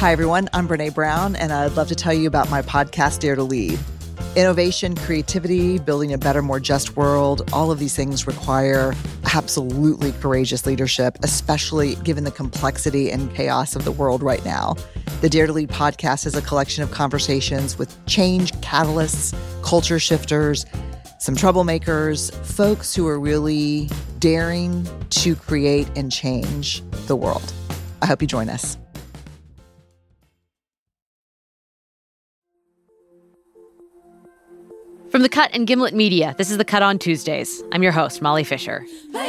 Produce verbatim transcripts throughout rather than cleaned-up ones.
Hi, everyone. I'm Brene Brown, and I'd love to tell you about my podcast, Dare to Lead. Innovation, creativity, building a better, more just world, all of these things require absolutely courageous leadership, especially given the complexity and chaos of the world right now. The Dare to Lead podcast is a collection of conversations with change catalysts, culture shifters, some troublemakers, folks who are really daring to create and change the world. I hope you join us. From The Cut and Gimlet Media, this is The Cut on Tuesdays. I'm your host, Molly Fisher.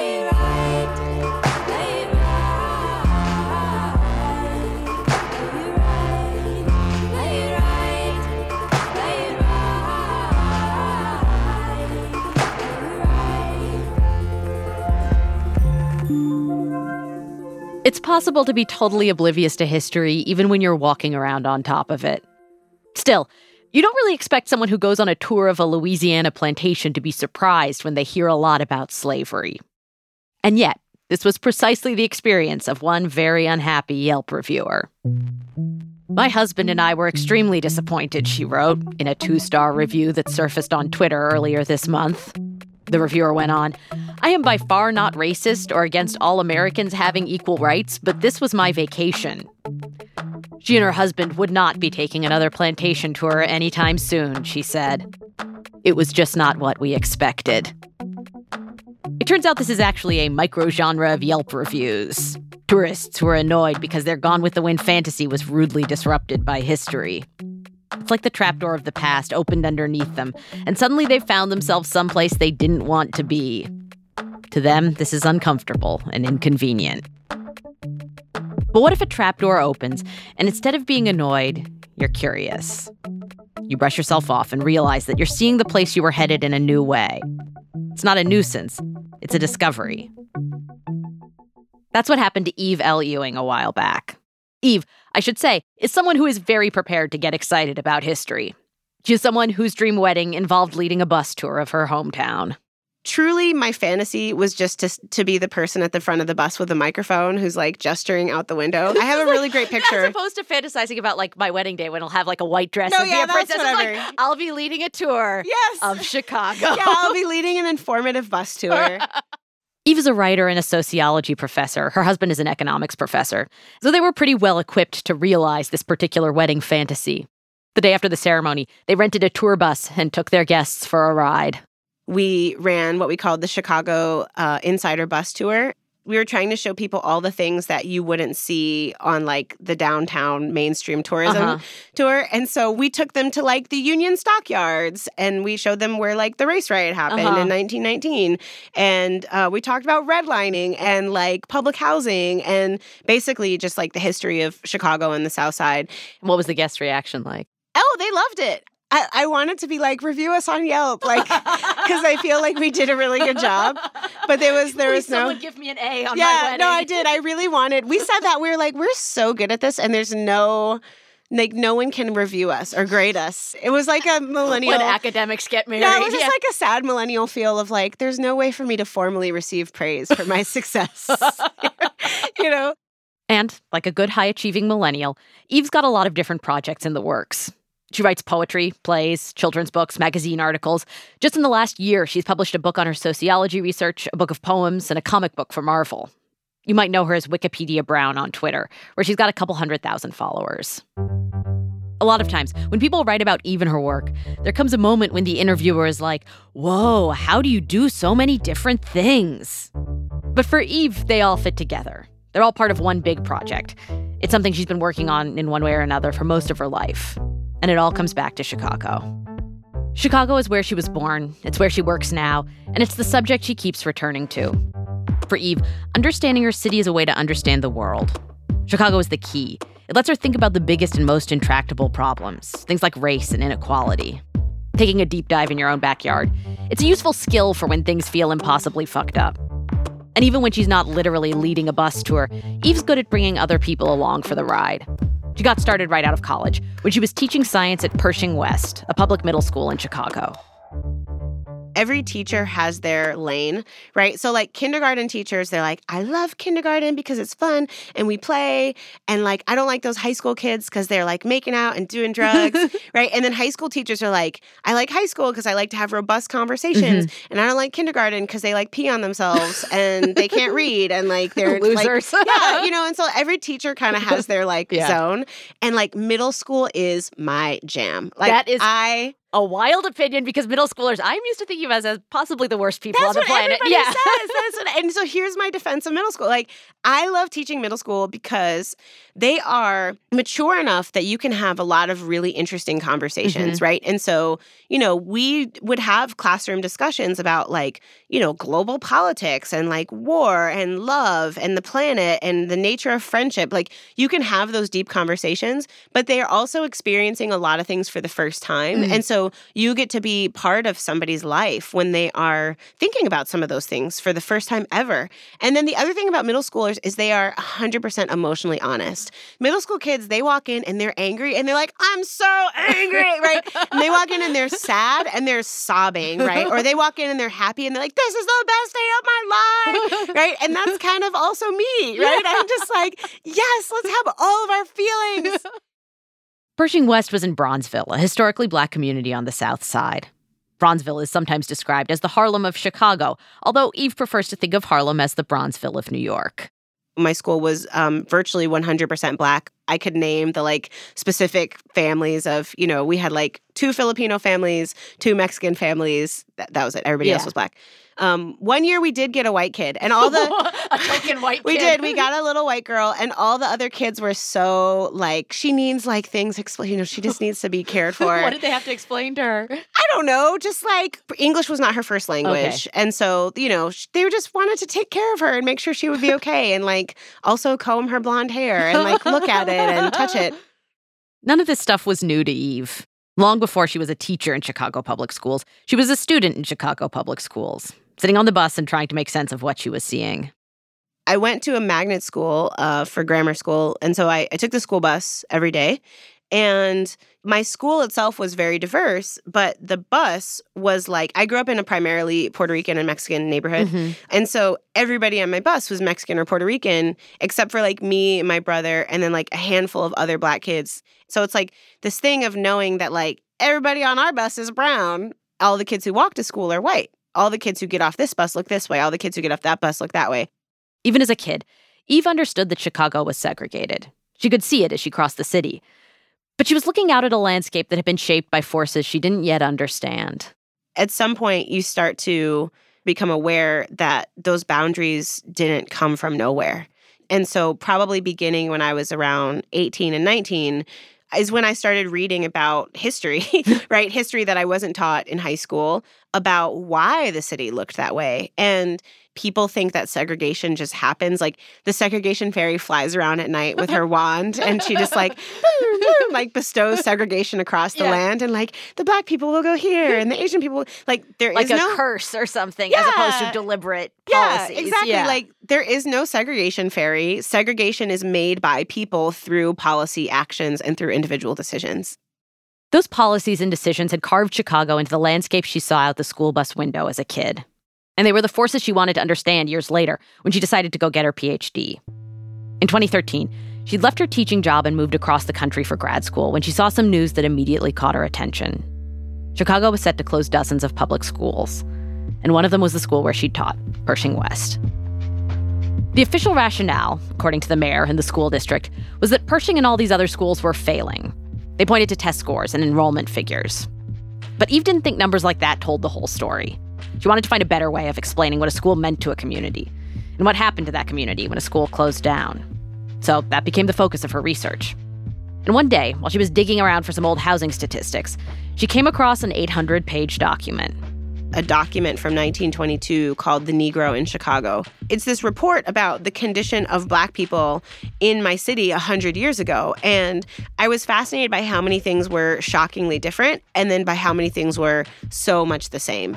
It's possible to be totally oblivious to history even when you're walking around on top of it. Still, you don't really expect someone who goes on a tour of a Louisiana plantation to be surprised when they hear a lot about slavery. And yet, this was precisely the experience of one very unhappy Yelp reviewer. My husband and I were extremely disappointed, she wrote, in a two-star review that surfaced on Twitter earlier this month. The reviewer went on, I am by far not racist or against all Americans having equal rights, but this was my vacation. She and her husband would not be taking another plantation tour anytime soon, she said. It was just not what we expected. It turns out this is actually a micro-genre of Yelp reviews. Tourists who are annoyed because their Gone with the Wind fantasy was rudely disrupted by history. It's like the trapdoor of the past opened underneath them, and suddenly they found themselves someplace they didn't want to be. To them, this is uncomfortable and inconvenient. But what if a trapdoor opens, and instead of being annoyed, you're curious? You brush yourself off and realize that you're seeing the place you were headed in a new way. It's not a nuisance, it's a discovery. That's what happened to Eve L. Ewing a while back. Eve, I should say, is someone who is very prepared to get excited about history. She is someone whose dream wedding involved leading a bus tour of her hometown. Truly, my fantasy was just to to be the person at the front of the bus with a microphone who's, like, gesturing out the window. I have a really great picture. As opposed to fantasizing about, like, my wedding day when I'll have, like, a white dress no, and yeah, be a princess. That's It's like, I'll be leading a tour yes. of Chicago. Yeah, I'll be leading an informative bus tour. Eve is a writer and a sociology professor. Her husband is an economics professor. So they were pretty well equipped to realize this particular wedding fantasy. The day after the ceremony, they rented a tour bus and took their guests for a ride. We ran what we called the Chicago uh, Insider Bus Tour. We were trying to show people all the things that you wouldn't see on, like, the downtown mainstream tourism uh-huh. tour. And so we took them to, like, the Union Stockyards, and we showed them where, like, the race riot happened uh-huh. in nineteen nineteen. And uh, we talked about redlining and, like, public housing and basically just, like, the history of Chicago and the South Side. What was the guest reaction like? Oh, they loved it. I, I wanted to be like, review us on Yelp, like, because I feel like we did a really good job. But there was there Please was no. Someone give me an A on yeah, my wedding. No, I did. I really wanted. We said that we were like, we're so good at this, and there's no, like, no one can review us or grade us. It was like a millennial. When academics get married. Yeah, it was just yeah. like a sad millennial feel of like, there's no way for me to formally receive praise for my success. You know. And like a good high-achieving millennial, Eve's got a lot of different projects in the works. She writes poetry, plays, children's books, magazine articles. Just in the last year, she's published a book on her sociology research, a book of poems, and a comic book for Marvel. You might know her as Wikipedia Brown on Twitter, where she's got a couple hundred thousand followers. A lot of times, when people write about Eve and her work, there comes a moment when the interviewer is like, whoa, how do you do so many different things? But for Eve, they all fit together. They're all part of one big project. It's something she's been working on in one way or another for most of her life. And it all comes back to Chicago. Chicago is where she was born, it's where she works now, and it's the subject she keeps returning to. For Eve, understanding her city is a way to understand the world. Chicago is the key. It lets her think about the biggest and most intractable problems, things like race and inequality. Taking a deep dive in your own backyard. It's a useful skill for when things feel impossibly fucked up. And even when she's not literally leading a bus tour, Eve's good at bringing other people along for the ride. She got started right out of college when she was teaching science at Pershing West, a public middle school in Chicago. every teacher has their lane, right? So like kindergarten teachers, they're like, I love kindergarten because it's fun and we play. And like, I don't like those high school kids because they're like making out and doing drugs, right? And then high school teachers are like, I like high school because I like to have robust conversations. Mm-hmm. And I don't like kindergarten because they like pee on themselves and they can't read and like they're losers. Like, yeah, you know, and so every teacher kind of has their like yeah. zone. And like middle school is my jam. Like that is I a wild opinion because middle schoolers, I'm used to thinking of as, as possibly the worst people That's on the planet. Everybody yeah. says. That's what, and so here's my defense of middle school. Like, I love teaching middle school because they are mature enough that you can have a lot of really interesting conversations, mm-hmm. right? And so, you know, we would have classroom discussions about like, you know, global politics and like war and love and the planet and the nature of friendship. Like, you can have those deep conversations, but they are also experiencing a lot of things for the first time. Mm-hmm. And so you get to be part of somebody's life when they are thinking about some of those things for the first time ever. And then the other thing about middle schoolers is they are one hundred percent emotionally honest. Middle school kids, they walk in and they're angry and they're like, I'm so angry, right? And they walk in and they're sad and they're sobbing, right? Or they walk in and they're happy and they're like, this is the best day of my life, right? And that's kind of also me, right? I'm just like, yes, let's have all of our feelings. Pershing West was in Bronzeville, a historically Black community on the South Side. Bronzeville is sometimes described as the Harlem of Chicago, although Eve prefers to think of Harlem as the Bronzeville of New York. My school was um, virtually one hundred percent Black. I could name the like specific families of, you know, we had like two Filipino families, two Mexican families. That, that was it. Everybody yeah. else was Black. Um, one year we did get a white kid, and all the a token white kid. We did. We got a little white girl, and all the other kids were so like, she needs like things explained. You know, she just needs to be cared for. What did they have to explain to her? I don't know. Just like English was not her first language, okay. and so you know they just wanted to take care of her and make sure she would be okay, and like also comb her blonde hair and like look at it and touch it. None of this stuff was new to Eve. Long before she was a teacher in Chicago public schools, she was a student in Chicago public schools, sitting on the bus and trying to make sense of what she was seeing. I went to a magnet school uh, for grammar school, and so I, I took the school bus every day. And my school itself was very diverse, but the bus was like, I grew up in a primarily Puerto Rican and Mexican neighborhood. Mm-hmm. And so everybody on my bus was Mexican or Puerto Rican, except for like me and my brother, and then like a handful of other Black kids. So it's like this thing of knowing that like everybody on our bus is brown. All the kids who walk to school are white. All the kids who get off this bus look this way. All the kids who get off that bus look that way. Even as a kid, Eve understood that Chicago was segregated. She could see it as she crossed the city. But she was looking out at a landscape that had been shaped by forces she didn't yet understand. At some point, you start to become aware that those boundaries didn't come from nowhere. And so probably beginning when I was around eighteen and nineteen is when I started reading about history, right? History that I wasn't taught in high school about why the city looked that way. And people think that segregation just happens. Like the segregation fairy flies around at night with her wand and she just like, like bestows segregation across the yeah. land. And like the Black people will go here and the Asian people, like there like is a no curse or something yeah. as opposed to deliberate yeah, policies. Exactly. Yeah, like there is no segregation fairy. Segregation is made by people through policy actions and through individual decisions. Those policies and decisions had carved Chicago into the landscape she saw out the school bus window as a kid. And they were the forces she wanted to understand years later when she decided to go get her P H D. In twenty thirteen, she'd left her teaching job and moved across the country for grad school when she saw some news that immediately caught her attention. Chicago was set to close dozens of public schools, and one of them was the school where she'd taught, Pershing West. The official rationale, according to the mayor and the school district, was that Pershing and all these other schools were failing. They pointed to test scores and enrollment figures. But Eve didn't think numbers like that told the whole story. She wanted to find a better way of explaining what a school meant to a community and what happened to that community when a school closed down. So that became the focus of her research. And one day, while she was digging around for some old housing statistics, she came across an eight hundred page document. A document from nineteen twenty-two called The Negro in Chicago. It's this report about the condition of Black people in my city one hundred years ago. And I was fascinated by how many things were shockingly different and then by how many things were so much the same.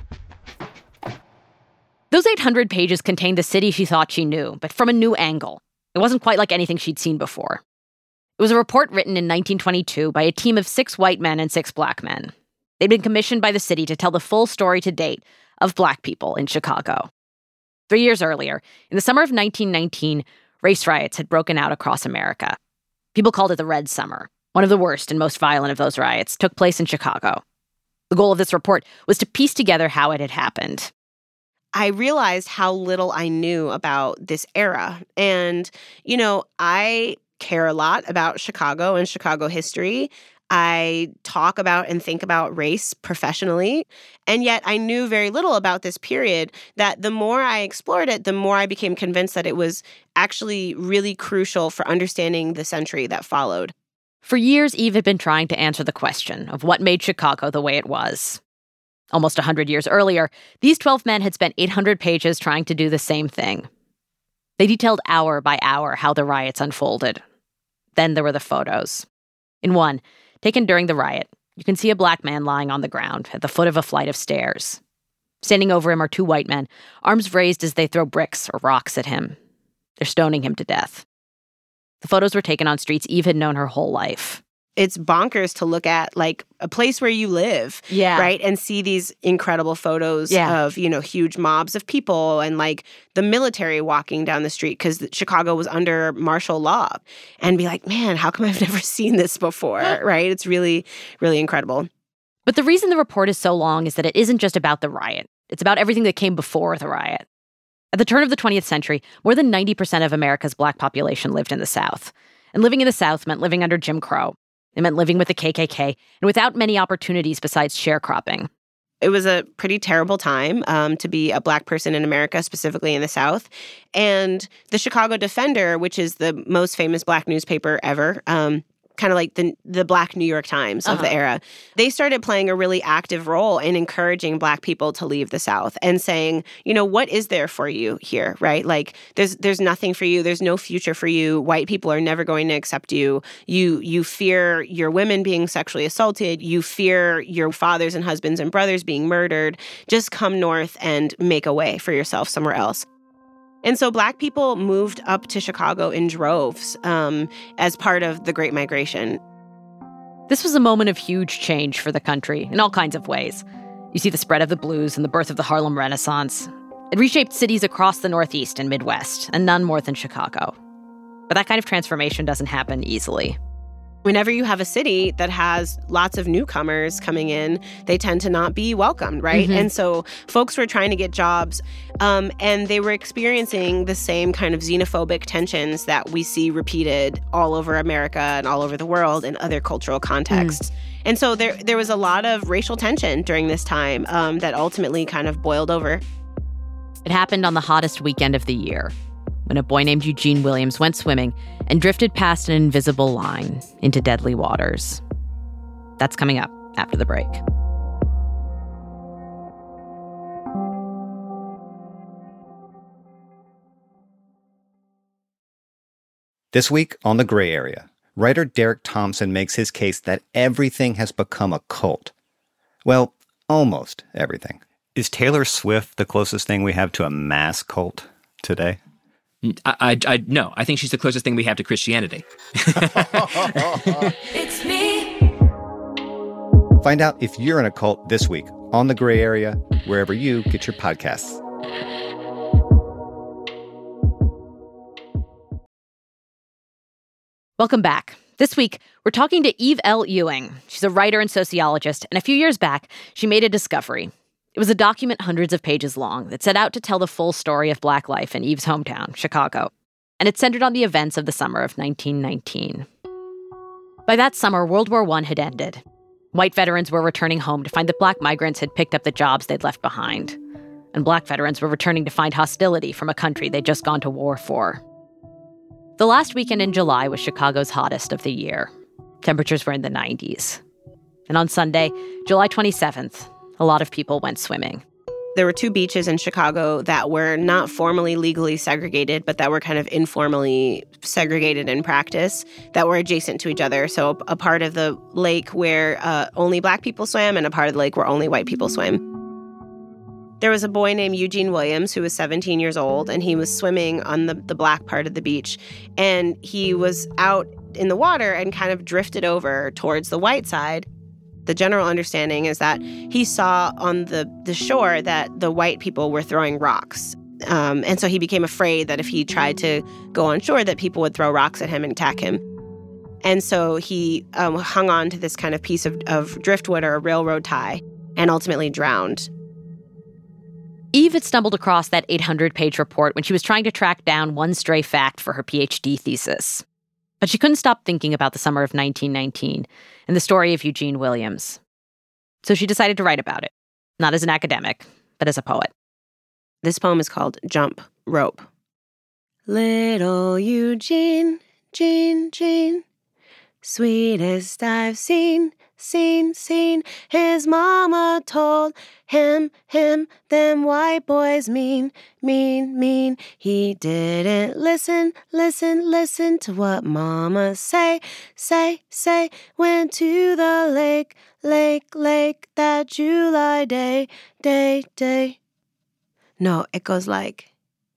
Those eight hundred pages contained the city she thought she knew, but from a new angle. It wasn't quite like anything she'd seen before. It was a report written in nineteen twenty-two by a team of six white men and six Black men. They'd been commissioned by the city to tell the full story to date of Black people in Chicago. Three years earlier, in the summer of nineteen nineteen, race riots had broken out across America. People called it the Red Summer. One of the worst and most violent of those riots took place in Chicago. The goal of this report was to piece together how it had happened. I realized how little I knew about this era. And, you know, I care a lot about Chicago and Chicago history. I talk about and think about race professionally. And yet I knew very little about this period, that the more I explored it, the more I became convinced that it was actually really crucial for understanding the century that followed. For years, Eve had been trying to answer the question of what made Chicago the way it was. Almost one hundred years earlier, these twelve men had spent eight hundred pages trying to do the same thing. They detailed hour by hour how the riots unfolded. Then there were the photos. In one, taken during the riot, you can see a Black man lying on the ground at the foot of a flight of stairs. Standing over him are two white men, arms raised as they throw bricks or rocks at him. They're stoning him to death. The photos were taken on streets Eve had known her whole life. It's bonkers to look at, like, a place where you live, yeah. right? And see these incredible photos yeah. of, you know, huge mobs of people and, like, the military walking down the street because Chicago was under martial law. And be like, man, how come I've never seen this before, right? It's really, really incredible. But the reason the report is so long is that it isn't just about the riot. It's about everything that came before the riot. At the turn of the twentieth century, more than ninety percent of America's Black population lived in the South. And living in the South meant living under Jim Crow. It meant living with the K K K and without many opportunities besides sharecropping. It was a pretty terrible time um, to be a Black person in America, specifically in the South. And the Chicago Defender, which is the most famous Black newspaper ever, um, kind of like the the Black New York Times of uh-huh. the era, they started playing a really active role in encouraging Black people to leave the South and saying, you know, what is there for you here, right? Like, there's there's nothing for you. There's no future for you. White people are never going to accept you. You you fear your women being sexually assaulted. You fear your fathers and husbands and brothers being murdered. Just come north and make a way for yourself somewhere else. And so Black people moved up to Chicago in droves um, as part of the Great Migration. This was a moment of huge change for the country in all kinds of ways. You see the spread of the blues and the birth of the Harlem Renaissance. It reshaped cities across the Northeast and Midwest, and none more than Chicago. But that kind of transformation doesn't happen easily. Whenever you have a city that has lots of newcomers coming in, they tend to not be welcomed, right? Mm-hmm. And so folks were trying to get jobs, um, and they were experiencing the same kind of xenophobic tensions that we see repeated all over America and all over the world in other cultural contexts. Mm. And so there, there was a lot of racial tension during this time um, that ultimately kind of boiled over. It happened on the hottest weekend of the year, when a boy named Eugene Williams went swimming and drifted past an invisible line into deadly waters. That's coming up after the break. This week on The Gray Area, writer Derek Thompson makes his case that everything has become a cult. Well, almost everything. Is Taylor Swift the closest thing we have to a mass cult today? I, I, I no, I think she's the closest thing we have to Christianity. It's me. Find out if you're in a cult this week on The Gray Area, wherever you get your podcasts. Welcome back. This week, we're talking to Eve L. Ewing. She's a writer and sociologist, and a few years back, she made a discovery. It was a document hundreds of pages long that set out to tell the full story of Black life in Eve's hometown, Chicago, and it centered on the events of the summer of nineteen nineteen. By that summer, World War One had ended. White veterans were returning home to find that Black migrants had picked up the jobs they'd left behind, and Black veterans were returning to find hostility from a country they'd just gone to war for. The last weekend in July was Chicago's hottest of the year. Temperatures were in the nineties. And on Sunday, July twenty-seventh, a lot of people went swimming. There were two beaches in Chicago that were not formally legally segregated, but that were kind of informally segregated in practice, that were adjacent to each other. So a part of the lake where uh, only Black people swam and a part of the lake where only white people swam. There was a boy named Eugene Williams who was seventeen years old, and he was swimming on the, the black part of the beach. And he was out in the water and kind of drifted over towards the white side. the general understanding is that he saw on the, the shore that the white people were throwing rocks. Um, and so he became afraid that if he tried to go on shore, that people would throw rocks at him and attack him. And so he um, hung on to this kind of piece of, of driftwood or a railroad tie and ultimately drowned. Eve had stumbled across that eight hundred page report when she was trying to track down one stray fact for her P H D thesis. But she couldn't stop thinking about the summer of nineteen nineteen and the story of Eugene Williams. So she decided to write about it, not as an academic, but as a poet. This poem is called Jump Rope. Little Eugene, Gene, Gene, sweetest I've seen, seen, seen. His mama told him, him, them white boys mean, mean, mean. He didn't listen, listen, listen to what mama say, say, say. Went to the lake, lake, lake that July day, day, day. No, it goes like,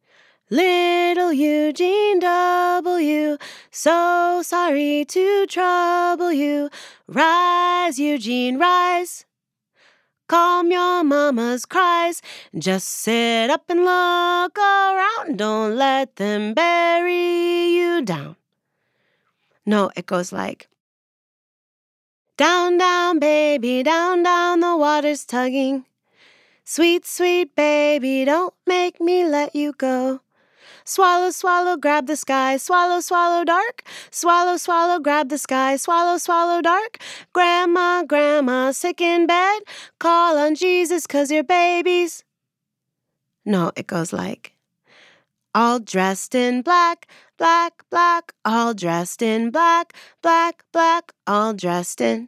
little Eugene W., so sorry to trouble you. Rise, Eugene, rise. Calm your mama's cries. Just sit up and look around. Don't let them bury you down. No, it goes like, down, down, baby, down, down, the water's tugging. Sweet, sweet baby, don't make me let you go. Swallow, swallow, grab the sky. Swallow, swallow, dark. Swallow, swallow, grab the sky. Swallow, swallow, dark. Grandma, grandma, sick in bed. Call on Jesus 'cause you're babies. No, it goes like, all dressed in black, black, black. All dressed in black, black, black. All dressed in.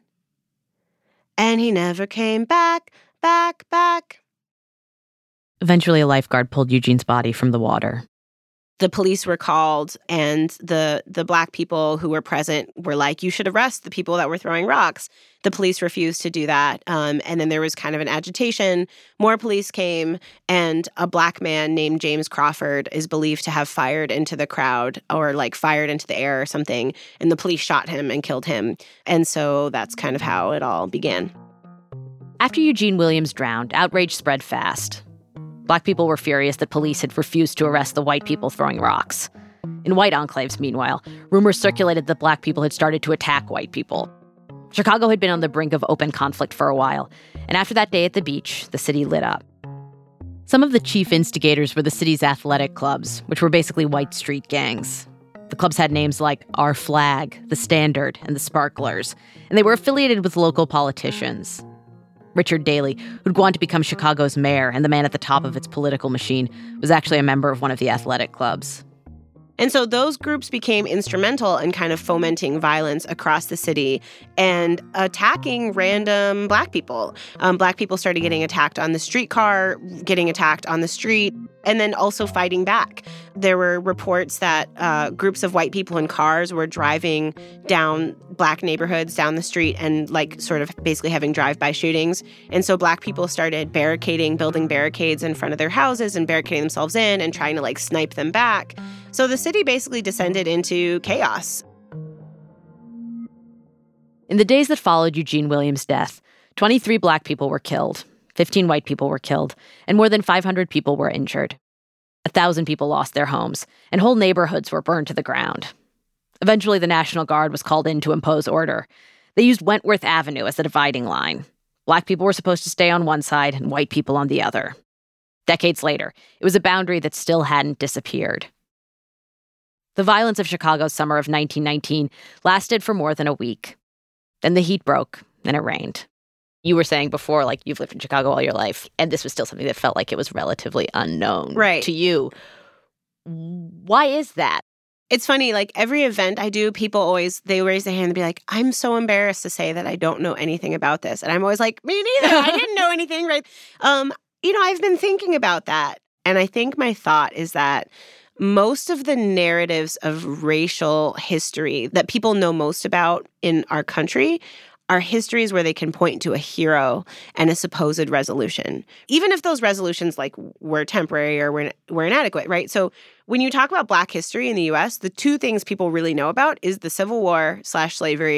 And he never came back, back, back. Eventually, a lifeguard pulled Eugene's body from the water. The police were called, and the the black people who were present were like, you should arrest the people that were throwing rocks. The police refused to do that. Um, and then there was kind of an agitation. More police came, and a black man named James Crawford is believed to have fired into the crowd or like fired into the air or something. And the police shot him and killed him. And so that's kind of how it all began. After Eugene Williams drowned, outrage spread fast. Black people were furious that police had refused to arrest the white people throwing rocks. In white enclaves, meanwhile, rumors circulated that black people had started to attack white people. Chicago had been on the brink of open conflict for a while, and after that day at the beach, the city lit up. Some of the chief instigators were the city's athletic clubs, which were basically white street gangs. The clubs had names like Our Flag, The Standard, and The Sparklers, and they were affiliated with local politicians. Richard Daley, who'd go on to become Chicago's mayor and the man at the top of its political machine, was actually a member of one of the athletic clubs. And so those groups became instrumental in kind of fomenting violence across the city and attacking random black people. Um, black people started getting attacked on the streetcar, getting attacked on the street, and then also fighting back. There were reports that uh, groups of white people in cars were driving down black neighborhoods down the street and like sort of basically having drive-by shootings. And so black people started barricading, building barricades in front of their houses and barricading themselves in and trying to like snipe them back. So the city basically descended into chaos. In the days that followed Eugene Williams' death, twenty-three black people were killed, fifteen white people were killed, and more than five hundred people were injured. A thousand people lost their homes, and whole neighborhoods were burned to the ground. Eventually, the National Guard was called in to impose order. They used Wentworth Avenue as the dividing line. Black people were supposed to stay on one side and white people on the other. Decades later, it was a boundary that still hadn't disappeared. The violence of Chicago's summer of nineteen nineteen lasted for more than a week. Then the heat broke, and it rained. You were saying before, like, you've lived in Chicago all your life, and this was still something that felt like it was relatively unknown right. to you. Why is that? It's funny, like, every event I do, people always, they raise their hand and be like, I'm so embarrassed to say that I don't know anything about this. And I'm always like, me neither. I didn't know anything, right? Um, you know, I've been thinking about that. And I think my thought is that most of the narratives of racial history that people know most about in our country are histories where they can point to a hero and a supposed resolution, even if those resolutions like were temporary or were, were inadequate, right? So when you talk about Black history in the U S, the two things people really know about is the Civil War slash slavery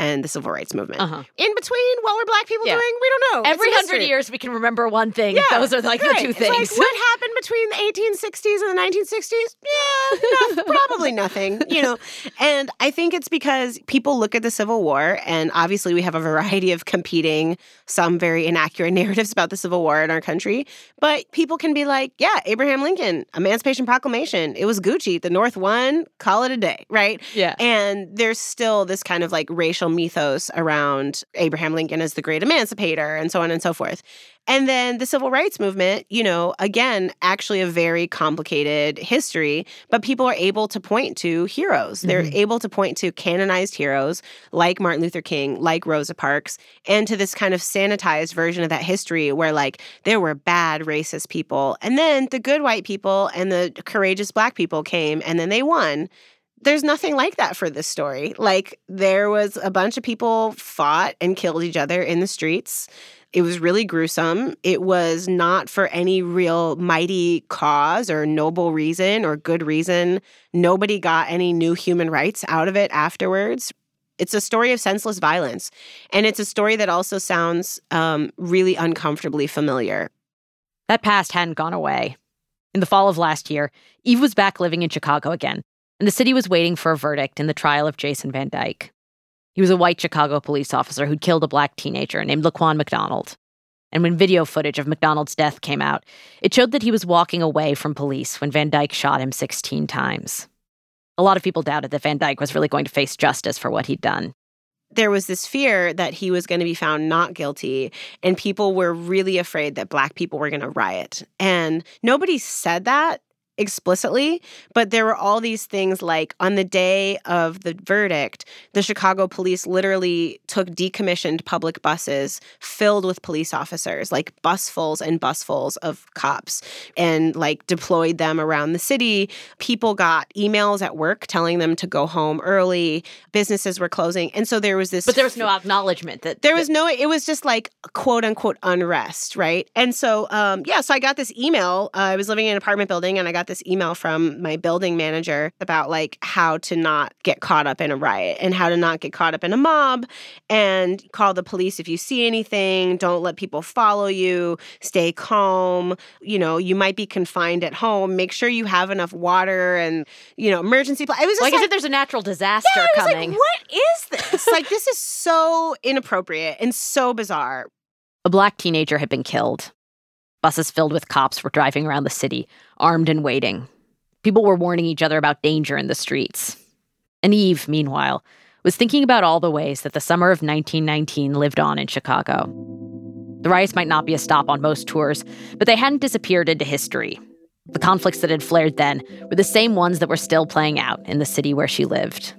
and the civil rights movement. Uh-huh. In between, what were Black people Yeah. doing? We don't know. Every It's a hundred mystery. years, we can remember one thing. Yeah, Those are like right. the two It's things. like, what happened between the eighteen sixties and the nineteen sixties? Yeah, no, probably nothing, you know. And I think it's because people look at the Civil War, and obviously we have a variety of competing, some very inaccurate narratives about the Civil War in our country. But people can be like, yeah, Abraham Lincoln, Emancipation Proclamation, it was Gucci. The North won, call it a day, right? Yeah. And there's still this kind of like racial mythos around Abraham Lincoln as the great emancipator and so on and so forth. And then the civil rights movement, you know, again, actually a very complicated history, but people are able to point to heroes. They're Mhm. able to point to canonized heroes like Martin Luther King, like Rosa Parks, and to this kind of sanitized version of that history where, like, there were bad racist people, and then the good white people and the courageous Black people came, and then they won. There's nothing like that for this story. Like, there was a bunch of people fought and killed each other in the streets. It was really gruesome. It was not for any real mighty cause or noble reason or good reason. Nobody got any new human rights out of it afterwards. It's a story of senseless violence. And it's a story that also sounds um, really uncomfortably familiar. That past hadn't gone away. In the fall of last year, Eve was back living in Chicago again, and the city was waiting for a verdict in the trial of Jason Van Dyke. He was a white Chicago police officer who'd killed a Black teenager named Laquan McDonald. And when video footage of McDonald's death came out, it showed that he was walking away from police when Van Dyke shot him sixteen times. A lot of people doubted that Van Dyke was really going to face justice for what he'd done. There was this fear that he was going to be found not guilty, and people were really afraid that Black people were going to riot. And nobody said that explicitly, but there were all these things like on the day of the verdict, the Chicago police literally took decommissioned public buses filled with police officers, like busfuls and busfuls of cops, and like deployed them around the city. People got emails at work telling them to go home early. Businesses were closing. And so there was this... But there was no acknowledgement that... There was no... It was just like quote unquote unrest, right? And so, um, yeah, so I got this email. Uh, I was living in an apartment building and I got this email from my building manager about like how to not get caught up in a riot and how to not get caught up in a mob, and call the police if you see anything. Don't let people follow you. Stay calm. You know, you might be confined at home. Make sure you have enough water and, you know, emergency. Pl- it was just like, like, I said, there's a natural disaster yeah, I was coming. like, what is this? Like, this is so inappropriate and so bizarre. A Black teenager had been killed. Buses filled with cops were driving around the city, armed and waiting. People were warning each other about danger in the streets. And Eve, meanwhile, was thinking about all the ways that the summer of nineteen nineteen lived on in Chicago. The riots might not be a stop on most tours, but they hadn't disappeared into history. The conflicts that had flared then were the same ones that were still playing out in the city where she lived.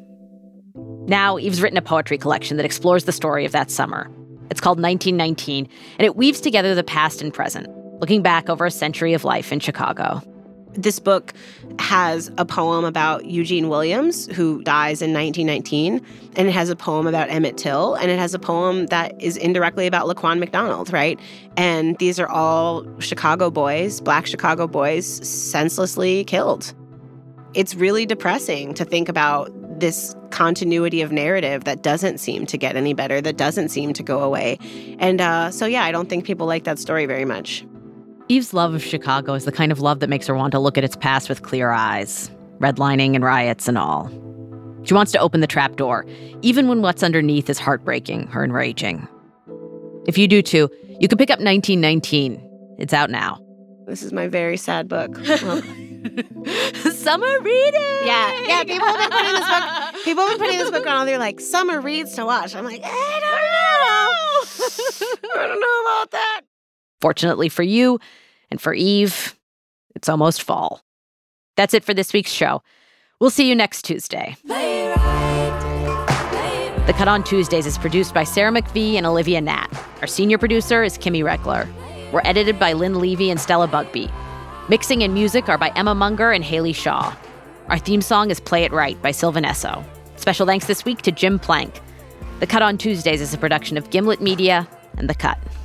Now, Eve's written a poetry collection that explores the story of that summer. It's called nineteen nineteen, and it weaves together the past and present, looking back over a century of life in Chicago. This book has a poem about Eugene Williams, who dies in nineteen nineteen, and it has a poem about Emmett Till, and it has a poem that is indirectly about Laquan McDonald, right? And these are all Chicago boys, Black Chicago boys, senselessly killed. It's really depressing to think about this continuity of narrative that doesn't seem to get any better, that doesn't seem to go away. And uh, so, yeah, I don't think people like that story very much. Eve's love of Chicago is the kind of love that makes her want to look at its past with clear eyes, redlining and riots and all. She wants to open the trap door, even when what's underneath is heartbreaking or enraging. If you do too, you can pick up nineteen nineteen. It's out now. This is my very sad book. Well, Summer reading! yeah, yeah, people have been putting this book, people have been putting this book on all their, like, summer reads to watch. I'm like, I don't know. I don't know about that. Fortunately for you and for Eve, it's almost fall. That's it for this week's show. We'll see you next Tuesday. The Cut on Tuesdays is produced by Sarah McVie and Olivia Nat. Our senior producer is Kimmy Regler. We're edited by Lynn Levy and Stella Bugbee. Mixing and music are by Emma Munger and Haley Shaw. Our theme song is Play It Right by Sylvan Esso. Special thanks this week to Jim Plank. The Cut on Tuesdays is a production of Gimlet Media and The Cut.